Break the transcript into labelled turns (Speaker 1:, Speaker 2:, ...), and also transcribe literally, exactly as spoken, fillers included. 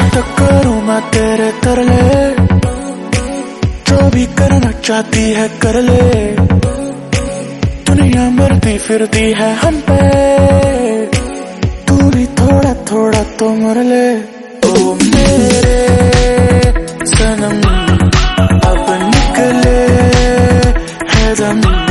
Speaker 1: तो करूं मैं तेरे तरले, जो भी करना चाहती है कर ले। दुनिया मरती फिरती है हम पे, तू भी थोड़ा थोड़ा तो मर ले। ओ मेरे सनम अब निकले है दम।